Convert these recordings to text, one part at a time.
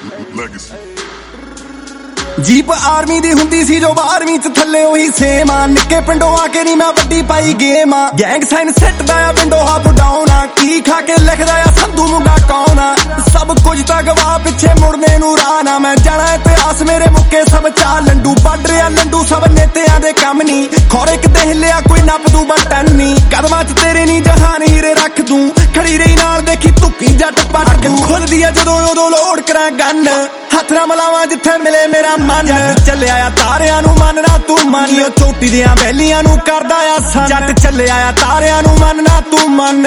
jeep army दी हुंदी सी जो 12वीं च थल्ले ओही सेम आ निक्के पिंडों आके नी मैं वड्डी पाई गेम आ गैंग साइन सेट दा आ विंडो हाफ डाउन आ की खा के लिखदा आ संधू मुंडा कौन आ सब कुछ ता गवा पिछे मुड़ने नू राह ना मैं जाना इतिहास मेरे मुक्के सब चाल लंडू पढ़ रिया लंडू सब नेतियां दे कम नी खोरे किते हिलिया कोई नप दू बटन नी कदमां च तेरे नी जहान हीरे रख दूं खड़ी रही नाल देखी धुक्की जट पट दू खुलदी आ जदों उदों लोड करा गन हथ ना मलावा जिथे मिले मेरा मन चले आया तारियां नू मनना तू मन लियो चोटी दियां वैलियां नू करदा आ सन जट चले आया तारियां नू मनना तू मन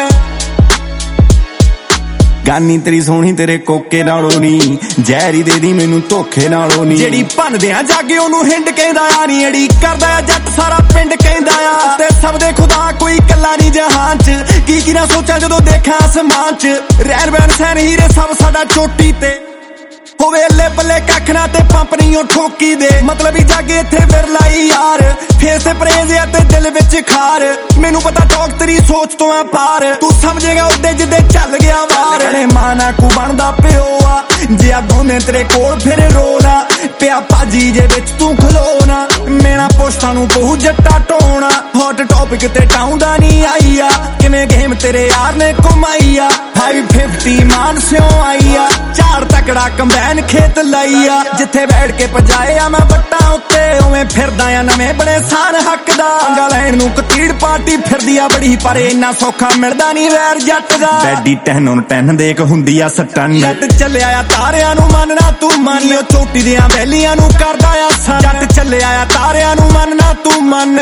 गानी तेरी सोहनी तेरे कोके नालों नी जहरी दे दी मैनू धोखे नालों नी जेड़ी भनदे आ जागे ओनू हिंड कहंदा आ नी एड़ी करदा आ जट सारा पिंड कहंदा आ ते सब दे खुदा कोई कल्ला नी जहान च की ना सोचा जदों देखा आसमान च रहन बहन सैन हीरे सब साडा चोटी ते होवे अल्ले पल्ले कख ना ते पंप नहीं ओ ठोकी दे मतलब ही जागे इत्थे विरलाई यार फेस ते परेज आ ते दिल विच खार मैनू पता टॉक तेरी सोच तो है पार तू समझेगा उदे जिदे चल गया वार अरे माना कू बनदा पियो आ जे आ दोने तेरे कोल फिर रोना पिया भाजी जे विच तू खलोना मेरा पोस्टां नू बहु जट्टा टोना हॉट टॉपिक ते टाउंदा नहीं आई आ किवें गेम तेरे यार ने घुमाई आ 550 मान स्यों आई आ चार तकड़ा कंबाइन खेत लाई आ जिथे बैठ के पजाए आ मैं बट्टा उत्ते उवें फिरदा आ नवें बड़े सान हकदा पंगा लैण नू कतीड़ पार्टी फिरदी आ बड़ी पर इन्ना सौखा मिलदा नहीं वैर जट दा डैडी टहनों टहन देख हुंदी आ सटन जट चले आया तारियां नू मनना तू मन लियो चोटी दियां वैलियां नू करदा आ सन जट चले आया तारियां नू मनना तू मन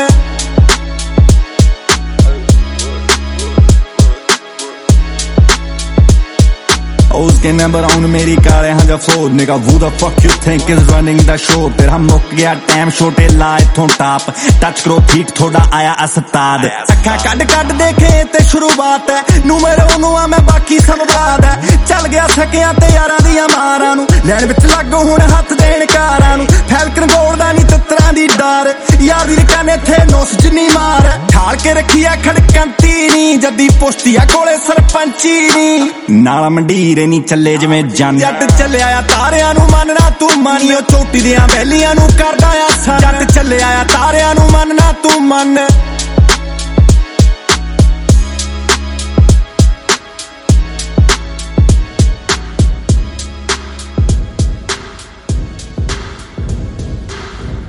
O's के नंबर ऑन मेरी कार है जा four nigga who the fuck you think is running the show तेरा मुक गया टाइम छोटे ला इथों टाप टच करो ठीक थोड़ा आया अस्ताद अखा कड कड देखे ते शुरुआत है नूमेरो नू आ मैं बाकी सब बात है चल गया सकिया ते यारां दियां मारां नू लैण विच लागो हुण हत्थ देण कारां नू फैलकन गोलदा नी तत्तरां दी डार यार दी कने थे नोस जिनी मार ठाल के रखिया खड़कंती नी जदी पोस्टिया कोले सरपंची नी नाल मंडीर नी चले जिवें जन जट चले आया तारियां नू मनना तू मन लियो चोटी दियां वैलियां नू करदा आ सन जट चले आया तारियां नू मनना तू मन